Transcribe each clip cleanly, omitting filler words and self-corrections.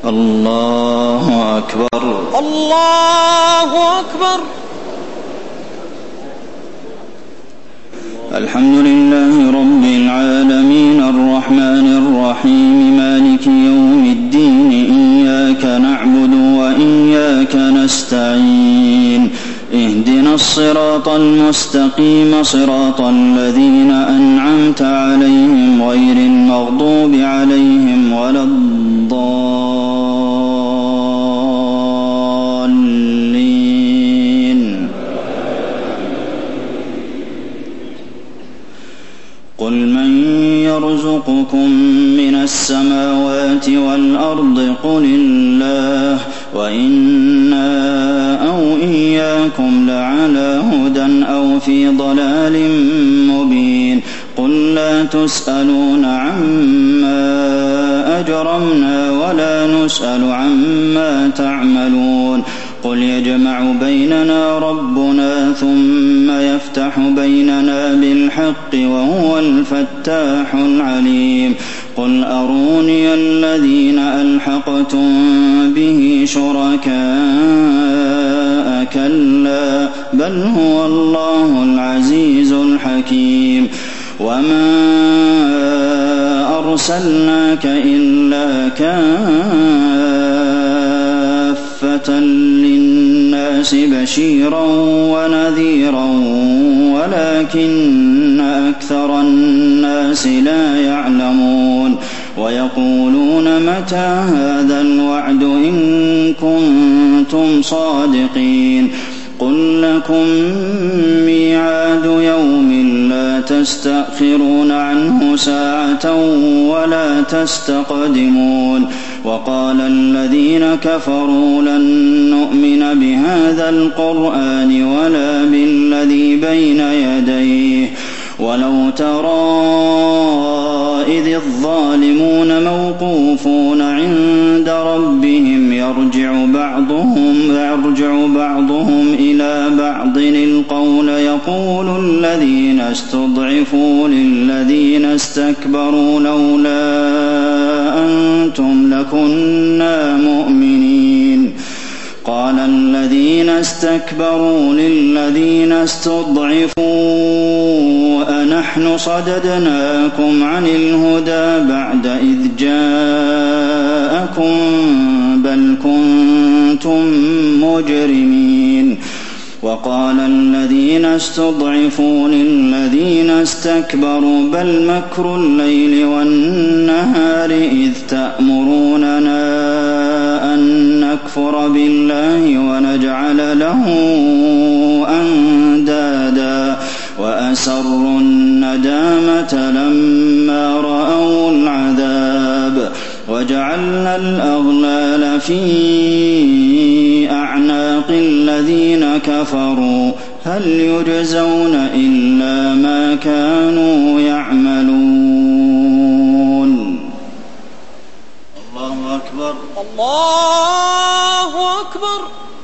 الله أكبر. الله أكبر. الحمد لله رب العالمين الرحمن الرحيم مالك يوم الدين إياك نعبد وإياك نستعين اهدنا الصراط المستقيم صراط الذين أنعمت عليهم غير المغضوب عليهم ولا الضالين. قل من يرزقكم من السماوات والأرض قل الله وإنا أو إياكم لعلى هدى أو في ضلال مبين. قل لا تسألون عما أجرمنا ولا نسأل عما تعملون. قل يجمع بيننا ربنا ثم يفتح بيننا بالحق وهو الفتاح العليم. قل أروني الذين ألحقتم به شركاء كلا بل هو الله العزيز الحكيم. وما أرسلناك إلا كافة للناس بشيرا ونذيرا ولكن أكثر الناس لا يعلمون. ويقولون متى هذا الوعد إن كنتم صادقين. قل لكم ميعاد يوم لا تستأخرون عنه ساعة ولا تستقدمون. وقال الذين كفروا لن نؤمن بهذا القرآن ولا بالذي بين يديه ولو ترى إذ الظالمون موقوفون عند ربهم يرجع بعضهم إلى بعض القول يقول الذين استضعفوا للذين استكبروا لولا أنتم لكنا مؤمنين. قال الذين استكبروا للذين استضعفوا أنحن صددناكم عن الهدى بعد إذ جاءكم بل كنتم مجرمين. وقال الذين استضعفوا للذين استكبروا بل مكر الليل والنهار إذ تأمروننا أن نكفر بالله ونجعل له أندادا وأسروا الندامة لما رأوا العذاب وجعلنا الأغلال في أعناق الذين كفروا هل يجزون إلا ما كانوا يعملون. الله أكبر. الله أكبر.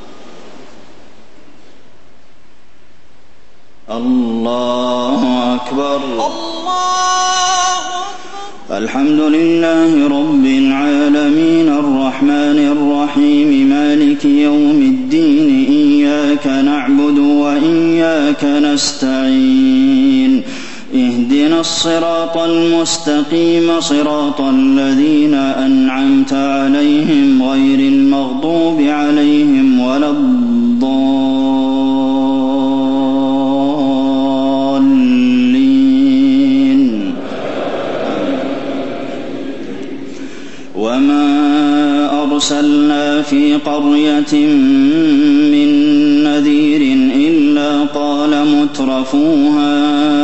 الله أكبر. الله أكبر. الحمد لله رب العالمين الرحمن الرحيم مالك يوم الدين إياك نعبد وإياك نستعين اهدنا الصراط المستقيم صراط الذين أنعمت عليهم غير المغضوب عليهم ولا الضالين. وما أرسلنا في قرية من نذير إلا قال مترفوها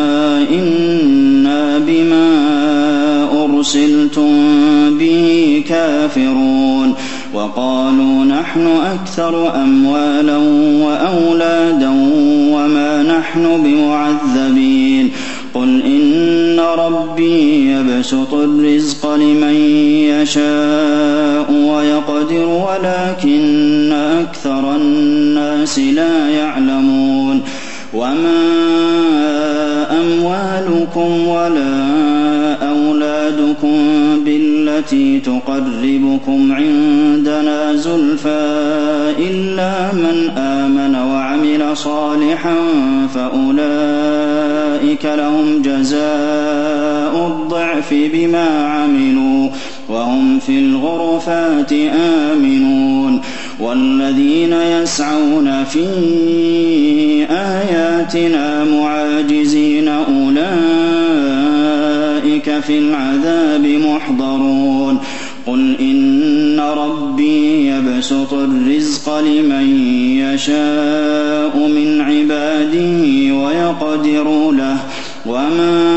إنا بما أرسلتم به كافرون. وقالوا نحن أكثر أموالا وأولادا وما نحن بمعذبين. قل إن ربي يبسط الرزق لمن يشاء ويقدر ولكن أكثر الناس لا يعلمون. وما أموالكم ولا أولادكم بالله التي تقربكم عندنا زلفى إلا من آمن وعمل صالحا فأولئك لهم جزاء الضعف بما عملوا وهم في الغرفات آمنون والذين يسعون في آياتنا معاجزين أولئك في العذاب محضرون قل إن ربي يبسط الرزق لمن يشاء من عباده ويقدر له وما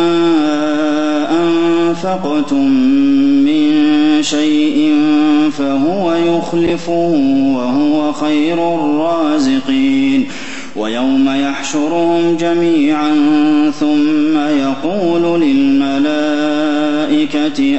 أنفقتم من شيء فهو يخلفه وهو خير الرازقين ويوم يحشرهم جميعا ثم يقول للملائكة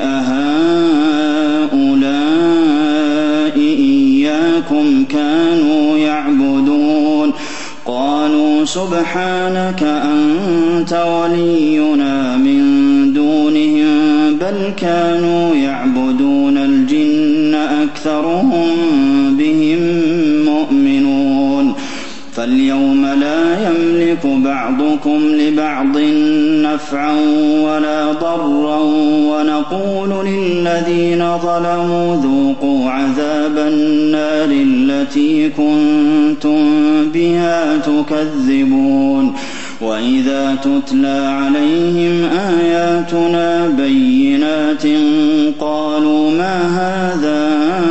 أهؤلاء إياكم كانوا يعبدون قالوا سبحانك أنت ولينا من دونهم بل كانوا يعبدون الجن أكثرهم بهم مؤمنون فاليوم لا يملك بعضكم لبعض نفعا ولا ضرا ونقول للذين ظلموا ذوقوا عذاب النار التي كنتم بها تكذبون وإذا تتلى عليهم آياتنا بينات قالوا ما هذا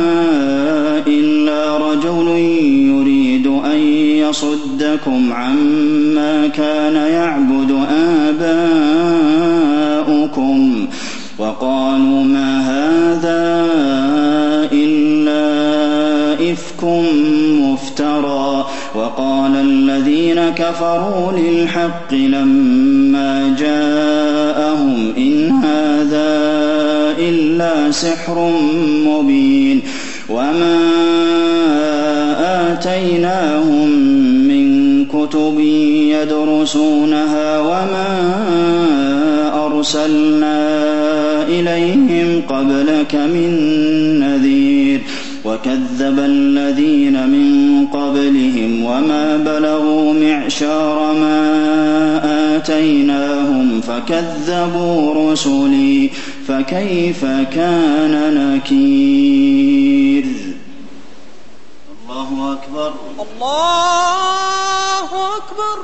إلا رجل يريد أن يصدكم عما كان يعبد آباؤكم وقالوا ما هذا إلا إفك مفترى وقال الذين كفروا للحق لما جاءهم إن هذا إلا سحر مبين وما آتيناهم من كتب يدرسونها وما أرسلنا إليهم قبلك من نذير وكذب الذين من قبلهم وما بلغوا معشار ما آتيناهم فكذبوا رسلي فكيف كان نكير الله أكبر الله أكبر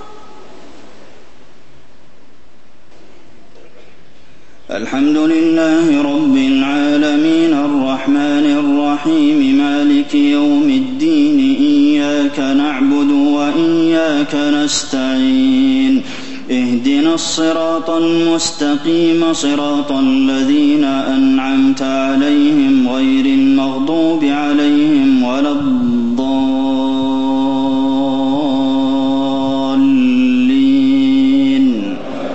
الحمد لله رب العالمين الرحمن الرحيم مالك يوم الدين إياك نعبد وإياك نستعين اهدنا الصراط المستقيم صراط الذين أنعمت عليهم غير المغضوب عليهم ولا الضالين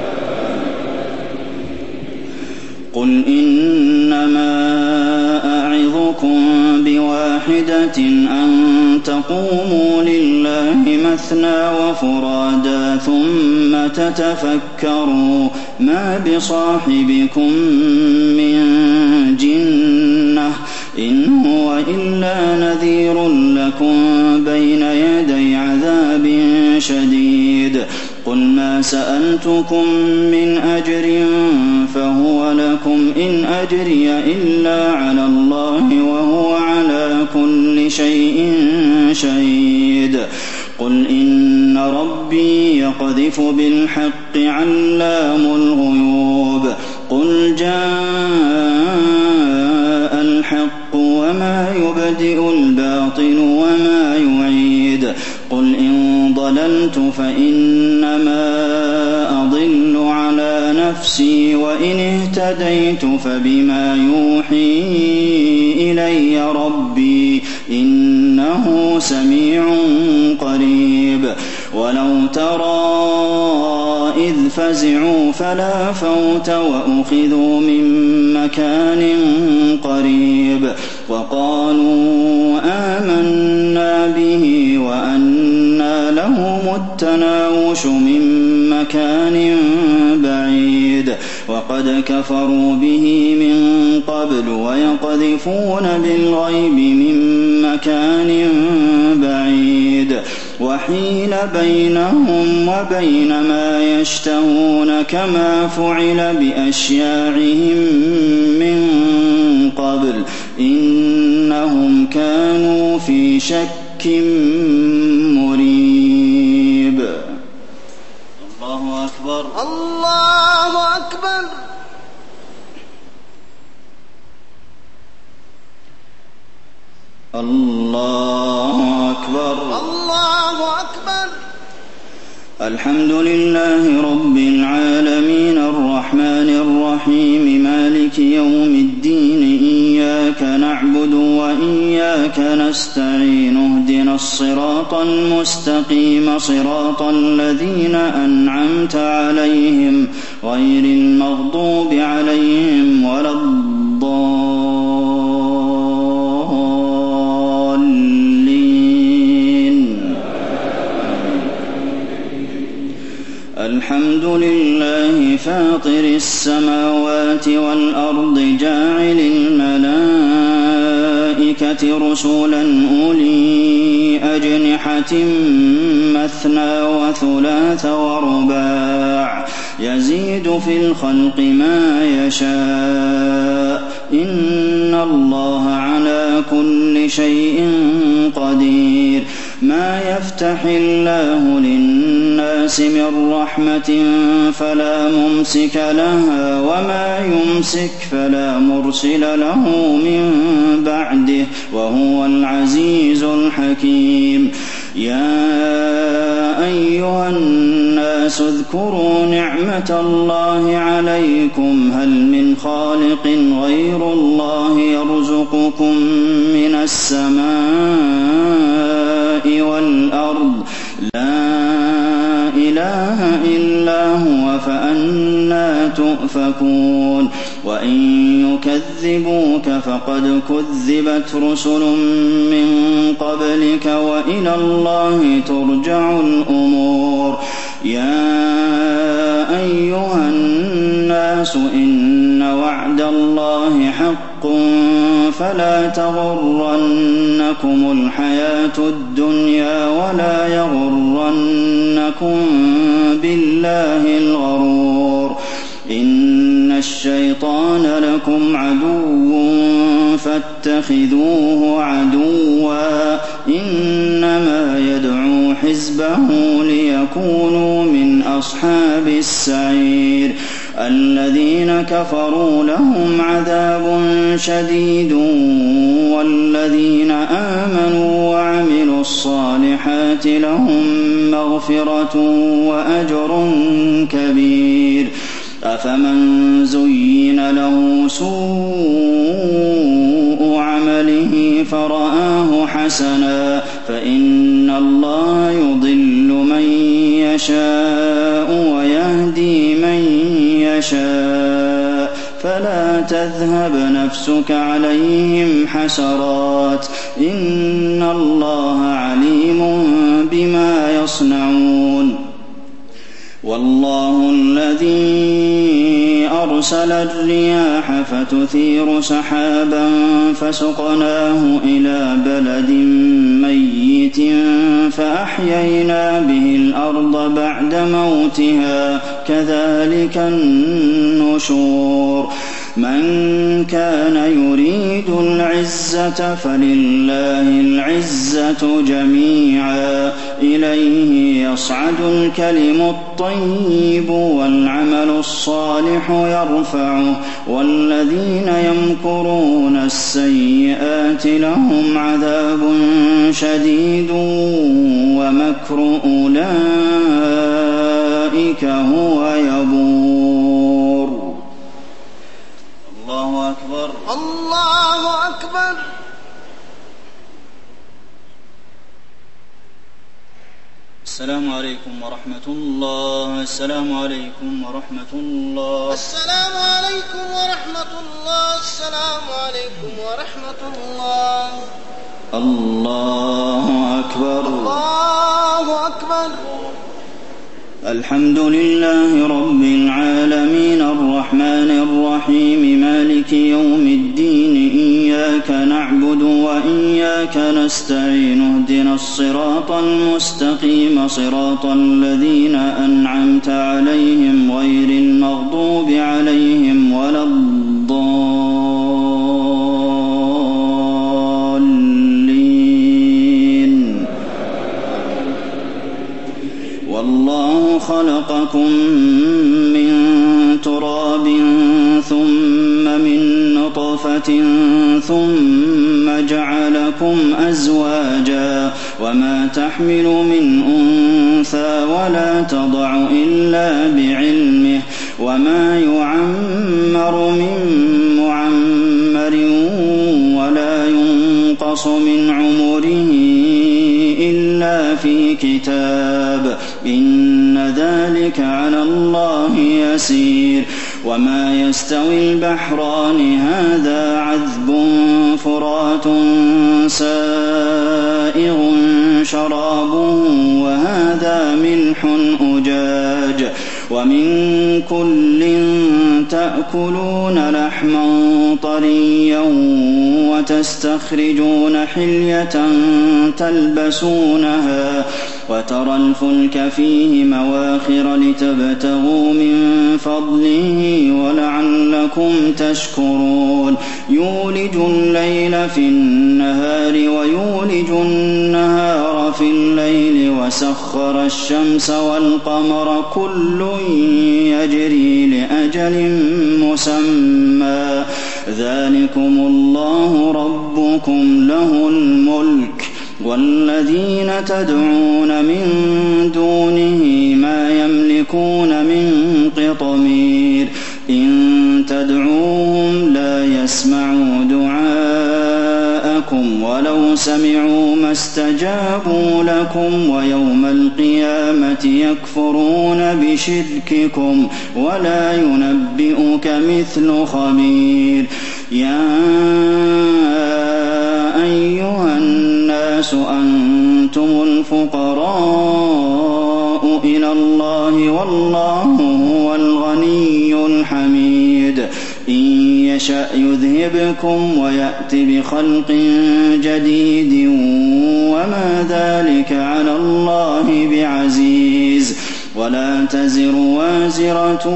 قل إنما أعظكم بواحدة أن تقوموا لله مثنى وفرادا ثم تتفكروا ما بصاحبكم من جنة إن هو إلا نذير لكم بين يدي عذاب شديد قل ما سألتكم من أجر فهو لكم إن أجري إلا على الله وهو على كل شيء شهيد قل إن ربي يقذف بالحق علام الغيوب قل جاء الحق وما يبدئ الباطل وما يعيد قل إن ضللت فإنما أضل على نفسي وإن اهتديت فبما يوحي إلي ربي إنه سميع قريب ولو ترى إذ فزعوا فلا فوت وأخذوا من مكان قريب وقالوا آمنا به وأنى لهم التناوش من مكان بعيد وقد كفروا به من قبل ويقذفون بالغيب من مكان بعيد وحيل بينهم وبين ما يشتهون كما فعل بأشياعهم من قبل إنهم كانوا في شك مريب. الله أكبر. الله أكبر. الله أكبر. الله أكبر. الحمد لله رب العالمين الرحمن الرحيم مالك يوم الدين إياك نعبد وإياك نستعين اهدنا الصراط المستقيم صراط الذين أنعمت عليهم غير المغضوب عليهم ولا الحمد لله فاطر السماوات والأرض جاعل الملائكة رسلا أولي أجنحة مثنى وثلاث ورباع يزيد في الخلق ما يشاء إن الله على كل شيء قدير. ما يفتح الله للناس من رحمة فلا ممسك لها وما يمسك فلا مرسل له من بعده وهو العزيز الحكيم. يا أيها الناس اذكروا نعمة الله عليكم هل من خالق غير الله يرزقكم من السماء والأرض لا إله إلا هو فأنى تؤفكون. وإن يكذبوك فقد كذبت رسل من قبلك وإلى الله ترجع الأمور. يا أيها الناس إن وعد الله حق فلا تغرنكم الحياة الدنيا ولا يغرنكم بالله الغرور. إن الشيطان لكم عدو فاتخذوه عدوا إنما يدعو حزبه ليكونوا من أصحاب السعير. الذين كفروا لهم عذاب شديد والذين آمنوا وعملوا الصالحات لهم مغفرة وأجر كبير. أفمن زين له سوء عمله فرآه حسنا فإن الله يضل من يشاء ويهدي من يشاء فلا تذهب نفسك عليهم حسرات إن الله عليم بما يصنعون. والله الذي أرسل الرياح فتثير سحابا فسقناه إلى بلد ميت فأحيينا به الأرض بعد موتها كذلك النشور. من كان يريد العزة فلله العزة جميعا إليه يصعد الكلم الطيب والعمل الصالح يرفعه والذين يمكرون السيئات لهم عذاب شديد ومكر أولئك هو يبور. الله أكبر. الله أكبر. السلام عليكم ورحمة الله. السلام عليكم ورحمة الله. السلام عليكم ورحمة الله. السلام عليكم ورحمة الله. الله أكبر. الله أكبر. الحمد لله رب العالمين الرحمن الرحيم مالك يوم الدين إياك نعبد وإياك نستعين اهدنا الصراط المستقيم صراط الذين أنعمت عليهم غير المغضوب عليهم ولا الضالين. والله خلقكم من تراب ثم من نطفة ثم جعلكم أزواجا وما تحمل من أنثى ولا تضع إلا بعلمه وما يعمر من معمر ولا ينقص من عمره إلا في كتاب إن ذلك على الله يسير. وما يستوي البحران هذا عذب فرات سائغ شرابه وهذا ملح أجاج ومن كل تأكلون لحما طريا وتستخرجون حلية تلبسونها وترى الفلك فيه مواخر لتبتغوا من فضله ولعلكم تشكرون. يولج الليل في النهار ويولج النهار في الليل وسخر الشمس والقمر كل يجري لأجل مسمى ذلكم الله ربكم له الملك والذين تدعون من دونه ما يملكون من قطمير إن تدعوهم لا يسمعوا دعاءكم ولو سمعوا ما استجابوا لكم ويوم القيامة يكفرون بشرككم ولا ينبئك مثل خبير. يا أيها الناس أنتم الفقراء إلى الله والله هو الغني الحميد. إن يشأ يذهبكم ويأت بخلق جديد وما ذلك على الله بعزيز. ولا تزر وازرة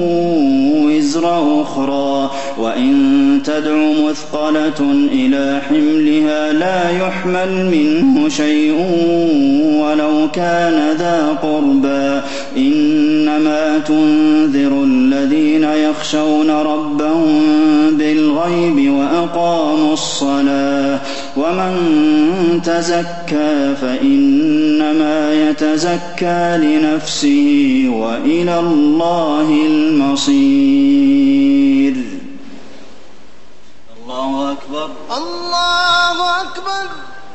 وزر أخرى وإن تدع مثقلة إلى حملها لا يحمل منه شيء ولو كان ذا قربى إنما تنذر الذين يخشون ربهم بالغيب وأقاموا الصلاة ومن تزكى فإنما يتزكى لنفسه وإلى الله المصير. الله أكبر الله أكبر.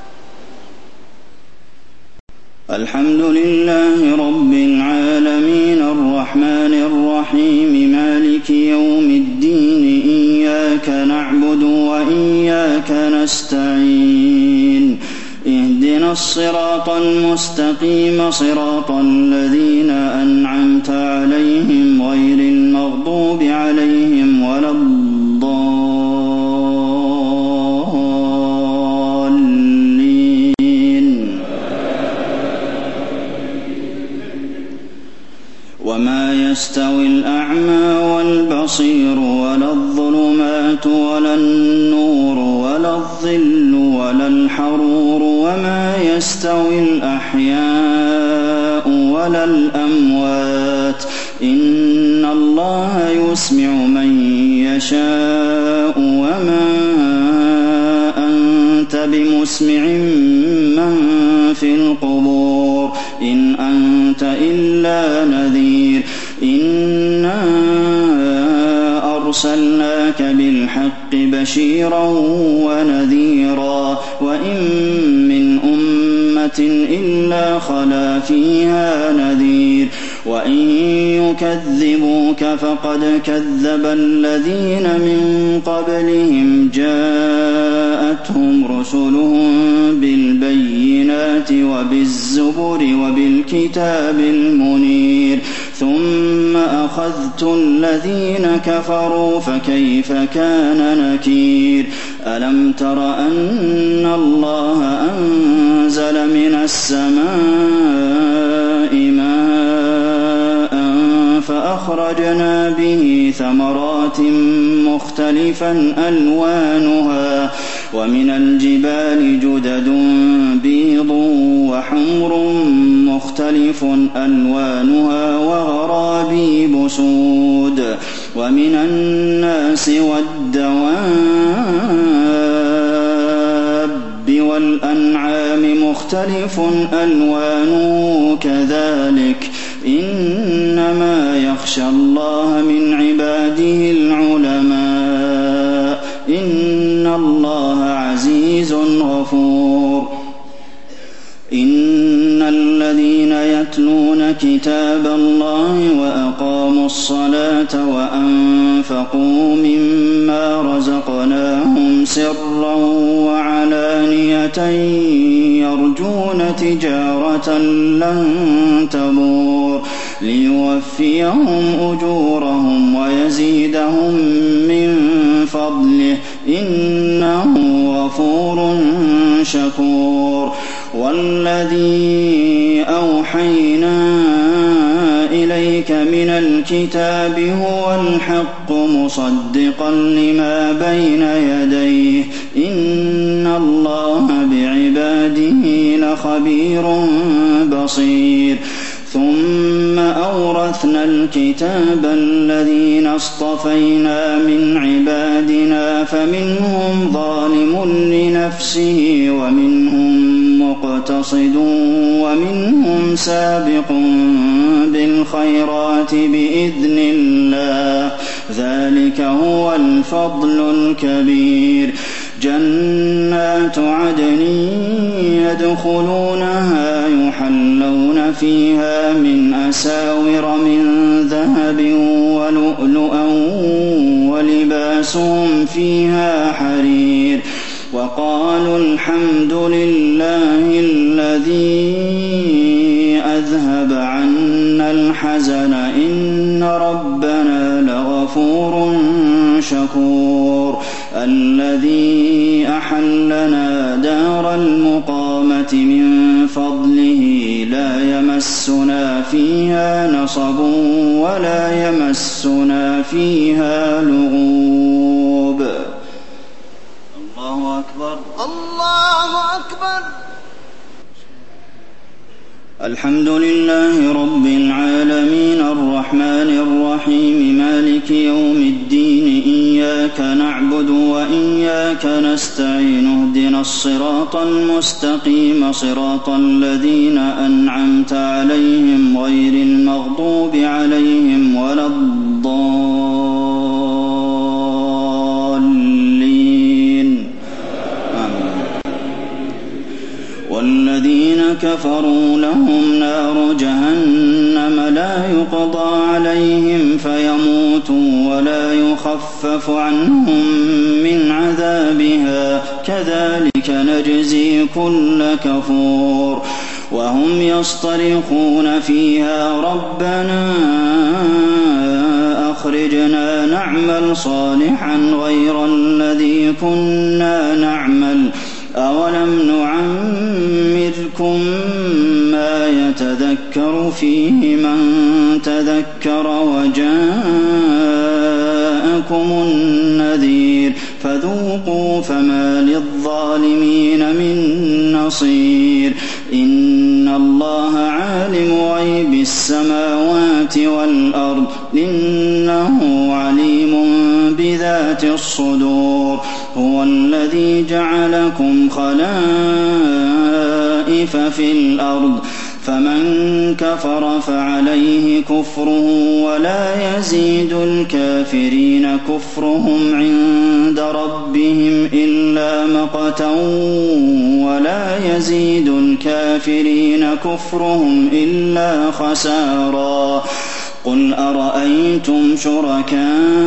الحمد لله رب العالمين الرحمن الرحيم مالك يوم الدين إياك نعبد وإياك نستعين اهدنا الصراط المستقيم صراط الذين أنعمت عليهم غير المغضوب عليهم ولا الضالين. وما يستوي الأعمى والبصير ولا الظلمات ولا النور ولا الظل ولا الحرور وما يستوي الأحياء ولا الأموات إن الله يسمع من يشاء وما أنت بمسمع من في القبور إن أنت إلا نذير. إنا أرسلناك بالحق بشيرا ونذيرا وإن من أمة إلا خلا فيها نذير وإن يكذبوك فقد كذب الذين من قبلهم جاءتهم رسلهم بالبينات وبالزبر وبالكتاب المنير ثم أخذت الذين كفروا فكيف كان نكير ألم تر أن الله أنزل من السماء ماء فأخرجنا به ثمرات مختلفا ألوانها ومن الجبال جدد بيض وحمر مختلف ألوانها وغرابيب سود ومن الناس والدواب والأنعام مختلف ألوانه كذلك إنما يخشى الله من عباده العلماء إن الله عزيز غفور إن الذين يتلون كتاب الله وأقاموا الصلاة وأنفقوا مما رزقناهم سرا وعلانية يرجون تجارة لن تبور ليوفيهم أجورهم ويزيدهم من فضله إنه غفور شكور والذي أوحينا إليك من الكتاب هو الحق مصدقا لما بين يديه إن الله بعباده لخبير بصير ثم أورثنا الكتاب الذين اصطفينا من عبادنا فمنهم ظالم لنفسه ومنهم مقتصد ومنهم سابق بالخيرات بإذن الله ذلك هو الفضل الكبير جنات عدن يدخلونها يحلون فيها من أساور من ذهب ولؤلؤا ولباسهم فيها حرير وقالوا الحمد لله الذي أذهب عنا الحزن إن ربنا لغفور شكور الذي أحلنا دار المقامة من فضله لا يمسنا فيها نصب ولا يمسنا فيها لغوب الله أكبر الله أكبر الحمد لله رب العالمين الرحمن الرحيم مالك يوم الدين إياك نعبد وإياك نستعين اهدنا الصراط المستقيم صراط الذين أنعمت عليهم غير المغضوب عليهم ولا الضالين آمين والذين كفروا لهم نار جهنم لا يقضى عليهم فيموتوا ولا يخفف عنهم من عذابها كذلك نجزي كل كفور وهم يصطرخون فيها ربنا أخرجنا نعمل صالحا غير الذي كنا نعمل أولم نعمركم ما يتذكر فيه من تذكر وجاءكم النذير فذوقوا فما للظالمين من نصير إن الله عالم غيب السماوات والأرض إنه عليم بذات الصدور هو الذي جعلكم خلائف في الأرض فمن كفر فعليه كفره ولا يزيد الكافرين كفرهم عند ربهم إلا مقتا ولا يزيد الكافرين كفرهم إلا خسارا قل أرأيتم شركاءكم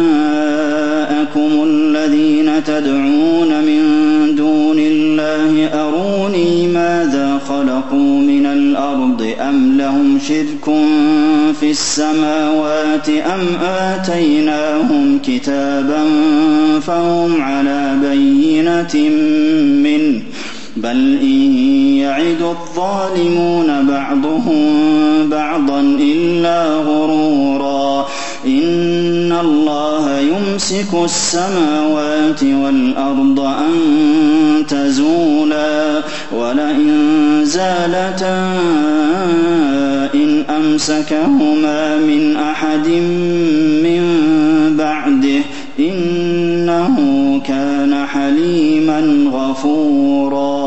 الذين تدعون من دون الله أروني ماذا خلقوا من الأرض أَمْ لَهُمْ شِرْكٌ فِي السَّمَاوَاتِ أَمْ آتَيْنَاهُمْ كِتَابًا فَهُمْ عَلَىٰ بَيِّنَةٍ مِّنْهُ ۚ بَلْ إِن يَعِدُ الظَّالِمُونَ بَعْضُهُم بَعْضًا إِلَّا غُرُورًا إِنَّ اللَّهَ يُمْسِكُ السَّمَاوَاتِ وَالْأَرْضَ أَن تَزُولَا وَلَئِن زَالَتَا إِنْ أَمْسَكَهُمَا مِنْ أَحَدٍ مِّن بَعْدِهِ ۚ إِنَّهُ كَانَ حَلِيمًا غَفُورًا.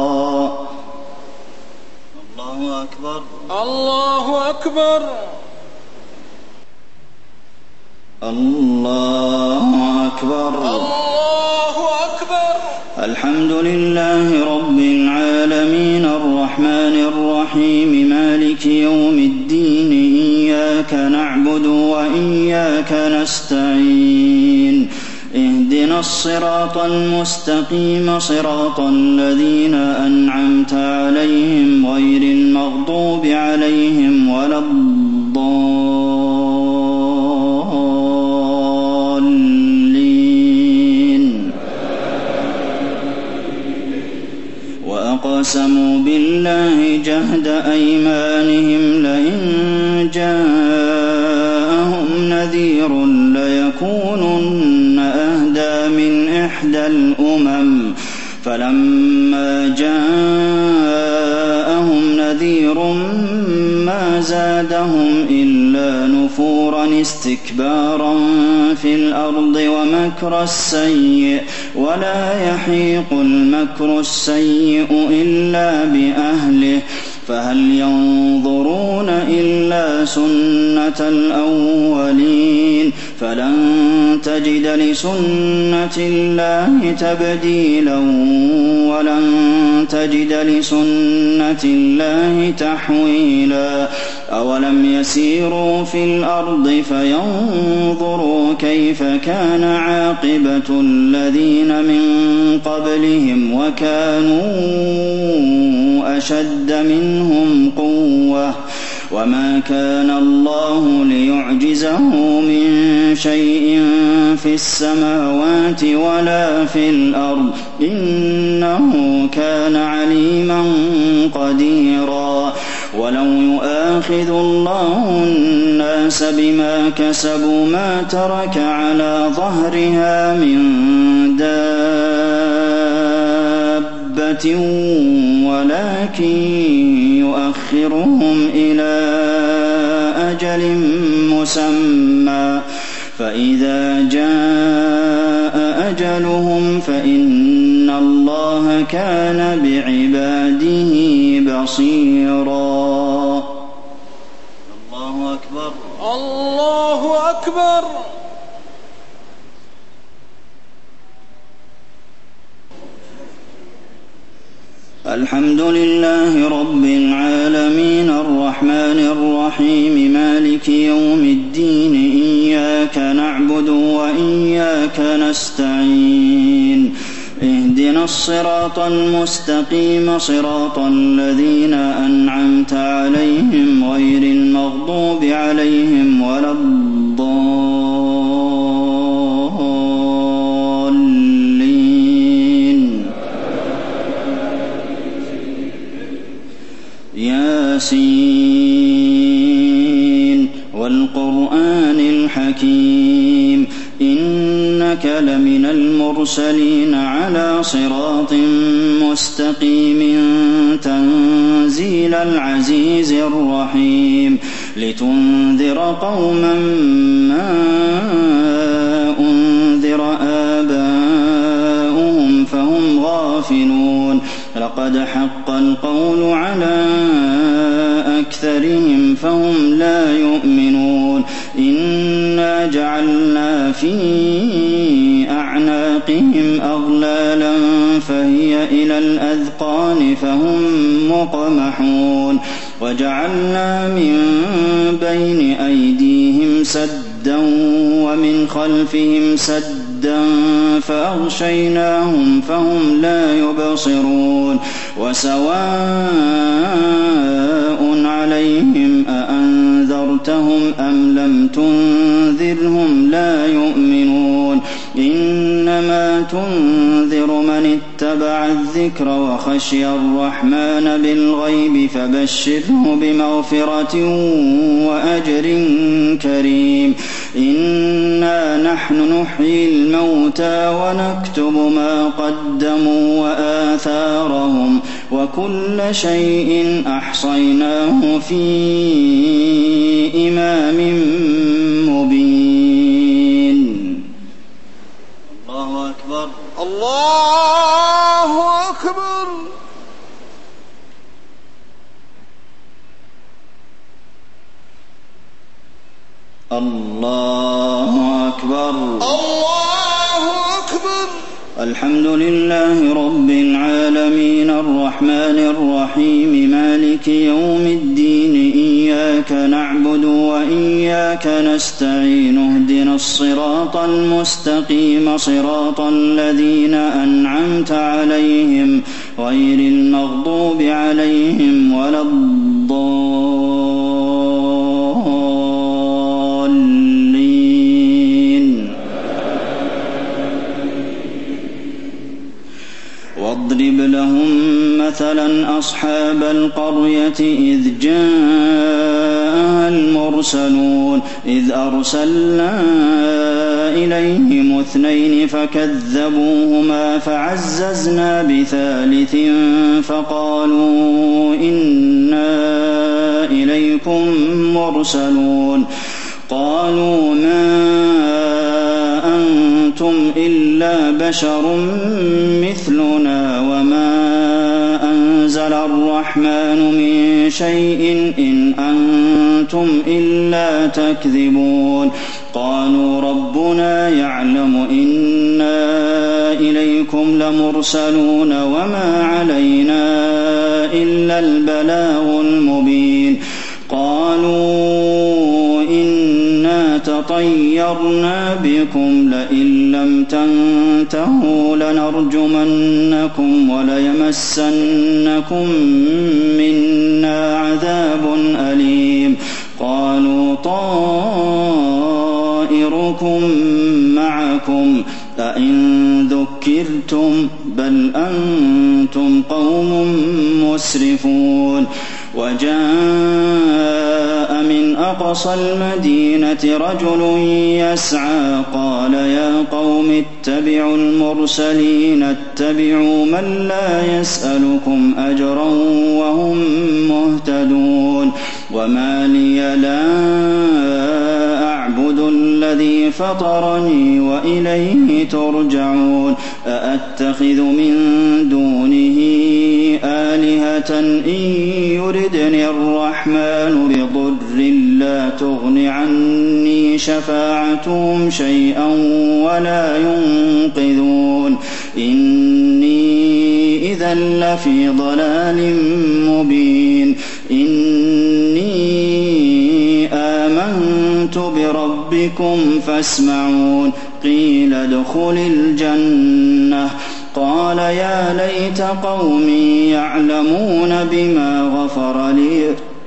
الله أكبر. الله أكبر. الله أكبر. الله أكبر. الحمد لله رب العالمين الرحمن الرحيم مالك يوم الدين إياك نعبد وإياك نستعين اهدنا الصراط المستقيم صراط الذين أنعمت عليهم غير المغضوب عليهم ولا الضالين. وأقسموا بالله جهد أيمانهم لئن جاءهم نذير ليكونن أهدى من إحدى الأمم، فلما جاءهم نذير ما زادهم إلا نفورا استكبارا في الأرض ومكر السيء، ولا يحيق المكر السيء إلا بأهله، فهل ينظرون إلا سنة الأولين فلن تجد لسنة الله تبديلا ولن تجد لسنة الله تحويلا. أولم يسيروا في الأرض فينظروا كيف كان عاقبة الذين من قبلهم وكانوا أشد منهم قوة، وما كان الله ليعجزه من شيء في السماوات ولا في الأرض، إنه كان عليما قديرا. ولو يؤاخذ الله الناس بما كسبوا ما ترك على ظهرها من دابة ولكن يؤخرهم إلى أجل مسمى، فإذا جاء أجلهم فإن الله كان بعباده بصيرا. الله أكبر. الله أكبر. الحمد لله رب العالمين الرحمن الرحيم مالك يوم الدين إياك نعبد وإياك نستعين اهدنا الصراط المستقيم صراط الذين أنعمت عليهم غير المغضوب عليهم ولا الضالين. ياسين والقرآن الحكيم إنك لمن المرسلين على صراط مستقيم تنزيل العزيز الرحيم لتنذر قوما ما أنذر آباؤهم فهم غافلون. لقد حق القول على أكثرهم فهم لا يؤمنون. إنا جعلنا في أعناقهم أغلالا فهي إلى الأذقان فهم مقمحون. وجعلنا من بين أيديهم سدا ومن خلفهم سدا سدا فأغشيناهم فهم لا يبصرون وسواء عليهم أأنذرتهم أم لم تنذرهم لا يؤمنون إنما تنذر من اتبع الذكر وخشي الرحمن بالغيب فبشره بمغفرة وأجر كريم إنا نحن نحيي الموتى ونكتب ما قدموا وآثارهم وكل شيء أحصيناه في إمام مبين. الله أكبر. الله أكبر. الله أكبر. الله أكبر. الحمد لله رب العالمين الرحمن الرحيم مالك يوم الدين إياك نعبد وإياك نستعين اهدنا الصراط المستقيم صراط الذين أنعمت عليهم غير المغضوب عليهم ولا الضالين. واضرب لهم مثلا أصحاب القرية إذ جاءها المرسلون إذ أرسلنا إليهم 2 فكذبوهما فعززنا بثالث فقالوا إنا إليكم مرسلون قالوا ما أنتم إلا بشر مثلنا وما أنزل الرحمن من شيء إن أنتم إلا تكذبون قالوا ربنا يعلم إنا إليكم لمرسلون وما علينا إلا البلاغ المبين قالوا إنا تطيرنا بكم لئن لم تنتهوا لنرجمنكم وليمسنكم منا عذاب أليم قالوا طائركم معكم أئن ذكرتم بل أنتم قوم مسرفون وجاء من أقصى المدينة رجل يسعى قال يا قوم اتبعوا المرسلين اتبعوا من لا يسألكم أجرا وهم مهتدون وما لي لا أعبد الذي فطرني وإليه ترجعون أأتخذ من دونه آلهة إن يردني الرحمن بضر لا تغن عني شفاعتهم شيئا ولا ينقذون إني إذا لفي ضلال مبين إني آمنت بربكم فاسمعون قيل ادخل الجنة قال يا ليت قومي يعلمون بما غفر لي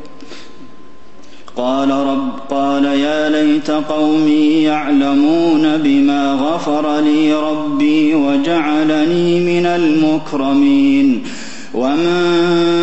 قال يا ليت قومي يعلمون بما غفر لي ربي وجعلني من المكرمين وما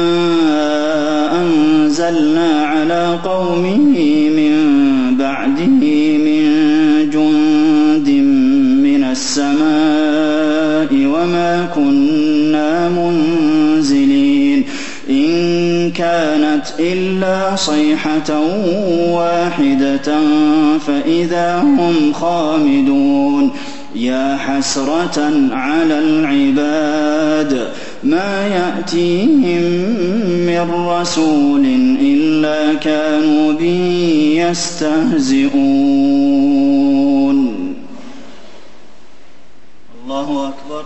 أنزلنا على قومه من بعده من جند من السماء وما كنا منزلين إن كانت إلا صيحة واحدة فإذا هم خامدون يا حسرة على العباد ما يأتيهم من رسول إلا كانوا به يستهزئون. الله أكبر.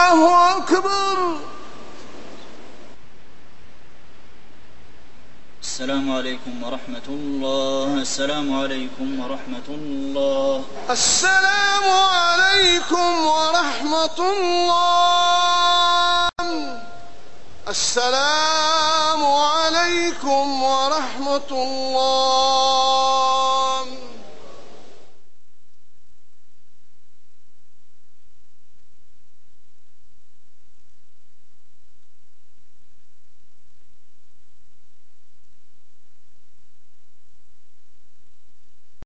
الله أكبر. السلام عليكم ورحمة الله. السلام عليكم ورحمة الله. السلام عليكم ورحمة الله. السلام عليكم ورحمة الله.